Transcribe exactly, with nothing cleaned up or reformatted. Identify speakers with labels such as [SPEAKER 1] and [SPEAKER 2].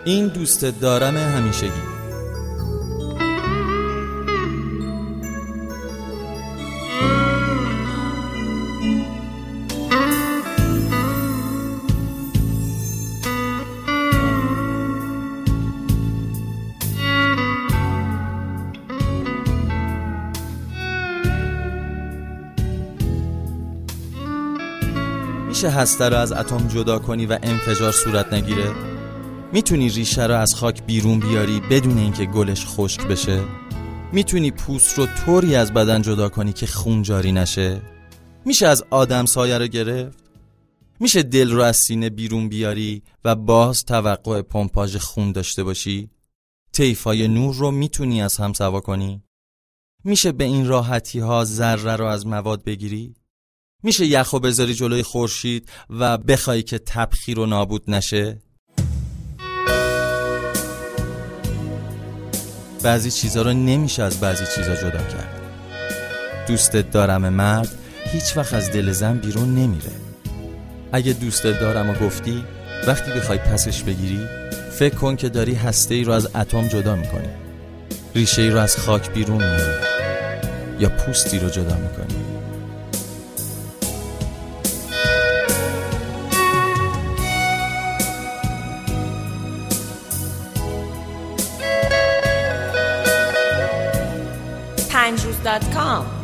[SPEAKER 1] این دوستت دارم همیشگی. میشه هسته رو از اتم جدا کنی و انفجار صورت نگیره؟ میتونی ریشه رو از خاک بیرون بیاری بدون اینکه گلش خشک بشه؟ میتونی پوست رو طوری از بدن جدا کنی که خون جاری نشه؟ میشه از آدم سایه رو گرفت؟ میشه دل رو از سینه بیرون بیاری و باز توقع پمپاژ خون داشته باشی؟ طیفای نور رو میتونی از هم سوا کنی؟ میشه به این راحتی ها ذره رو از مواد بگیری؟ میشه یخو بذاری جلوی خورشید و بخوای که تبخیر و نابود نشه؟ بعضی چیزا رو نمیشه از بعضی چیزا جدا کرد. دوستت دارم مرد هیچ وقت از دل زن بیرون نمیره. اگه دوستت دارم و گفتی، وقتی بخوای پسش بگیری فکر کن که داری هسته‌ای رو از اتم جدا میکنی، ریشه‌ای رو از خاک بیرون میاری یا پوستی رو جدا میکنی.
[SPEAKER 2] پنج روز دات کام